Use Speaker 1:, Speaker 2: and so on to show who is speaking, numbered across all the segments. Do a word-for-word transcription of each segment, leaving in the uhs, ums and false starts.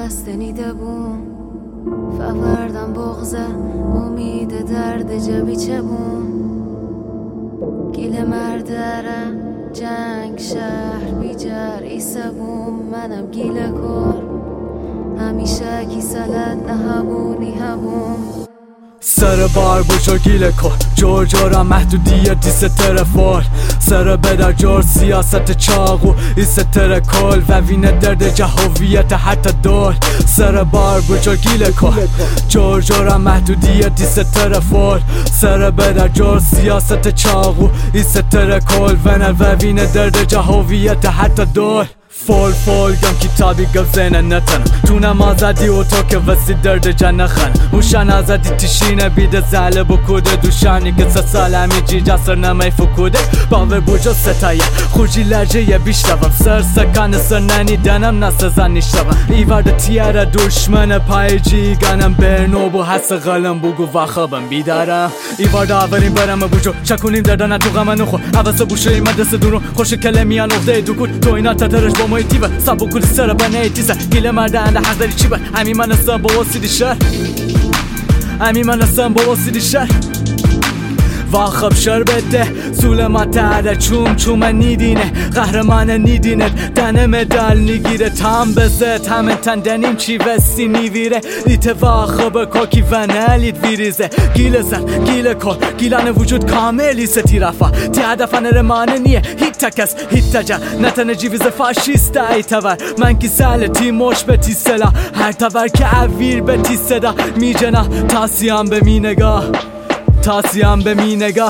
Speaker 1: بسته نیده بوم فوردم بغزه امید درد جبی چه بوم گیل مردرم جنگ شهر بیجر ایسه بوم منم گیل کر همیشه کی سلت نهبونی هبوم
Speaker 2: سر بار بجا گیل کن جور جورا محدودیت دیست ترفال سر بدر جور سیاست چاقو ایست ترکل و وینه درد جهویت حتی دول سر بار بجا گیل کن جور جورا محدودیت دیست ترفال سر بدر جور سیاست چاقو ایست ترکل و وینه درد جهویت حتی دول فول فول گم کتابی گل زینه نتنم تو نمازدی و تو که وسی درد جنه خن موشن ازدی تشینه بیده زله بکوده دوشانی که سه سال همی جی جسر نمی فکوده باور بوجا ستایه خوشی لرجه یه بیشتوم سر سکن سر ننی دنم نسزن نیشتوم ایورد تیاره دشمن پای جی گنم برنو بو حس غلم بگو و خوابم بیدارم ایورد آوریم برم بوجو شکونیم دردن تو غم نخو عوض بوشه ای مدرس دورو خوش کلمیان اخده دوکود تو اینا تترش با مویتیبه سبو کلی سر بنه ایتیزه گیله مرده انده حق داری چی بر همی من هستم با واسیدی شهر همی من هستم با واسیدی شهر واخب شربته سولمت عره چوم چوم نیدینه قهرمان نیدینت دنه مدال نگیره تام بزد همه تندنیم چی وستی نیویره لیت واخب کوکی و نلید ویریزه گیله زن گیله کن گیلان وجود کاملی ستی رفا تی هدفن رمانه نیه هیت تکس هیت تجا نتنه جیویز فاشیست ای تور من کی سال تی موش به تی سلا هر تور که اویر به تی صدا میجنا تاسیام به می نگاه تاسیم به می نگاه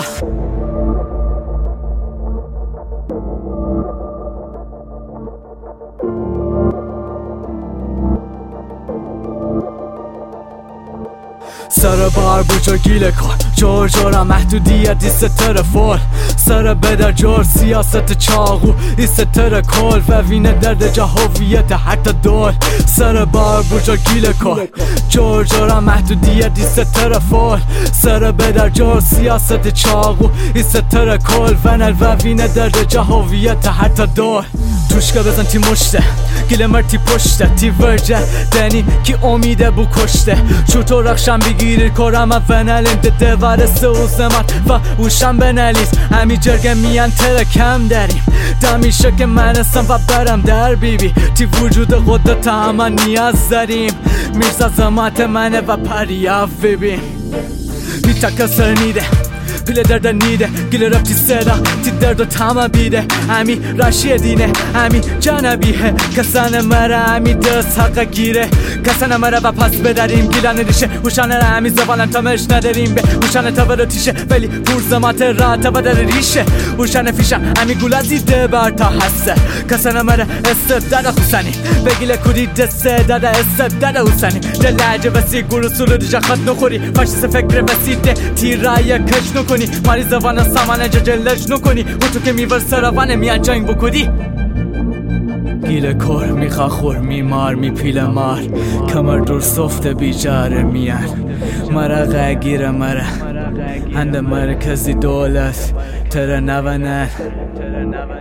Speaker 2: سر بار بوجا گیله کن جور جورا محدودیت ایست ترفال سر بدر جور سیاست چاقو ایست ترکل و وینه درد جهویت حتی دول سر بار بوجا گیله کن جور جورا محدودیت ایست ترفال سر بدر جور سیاست چاقو ایست ترکل و وینه درد جهویت حتی دول توشکا بزن تی مشته گیله مر تی پشته تی ورجه دنی کی امیده بو کشته چوتو رخشم بگیری کرم و ونالین ده دوار سوزمت و اوشم بنالیز همی جرگه میان تر کم داریم دمیشه که من هستم و برم در بیبی تی وجود قدرت همه نیاز داریم میرزا زمات منه و پریاف ببین بیتا کسر نیده پیل درد نیده گیل رفتی صدا تی درد و تمام بیده همی راشی دینه همی جانبیه کسان مره همی دست حق گیره کسان مره و پس بداریم گیلان ریشه هوشانه را همی زبالن تمش نداریم به هوشانه تا برو تیشه ولی پرزمات را تا بدر ریشه هوشانه فیشه همی گولا دیده بر تا هسته کسان مره استبداد خوسانی بگیله کودی دسته داده استبداد حسانی دلعجه وسی گورو سولو دیجا خط نخوری فاشیس فکر وسیده تیرای کش نکنی ماری زبان سامانه جلج نکنی و تو که میور سراوانه میان جنگ بکنی گیله کر میخوا خور میمار میپیل مار کمر دور سفت بیجاره میان مرا گیره مرا هند مرکزی دولت تره نونن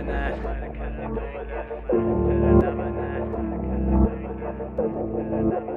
Speaker 3: Never, never.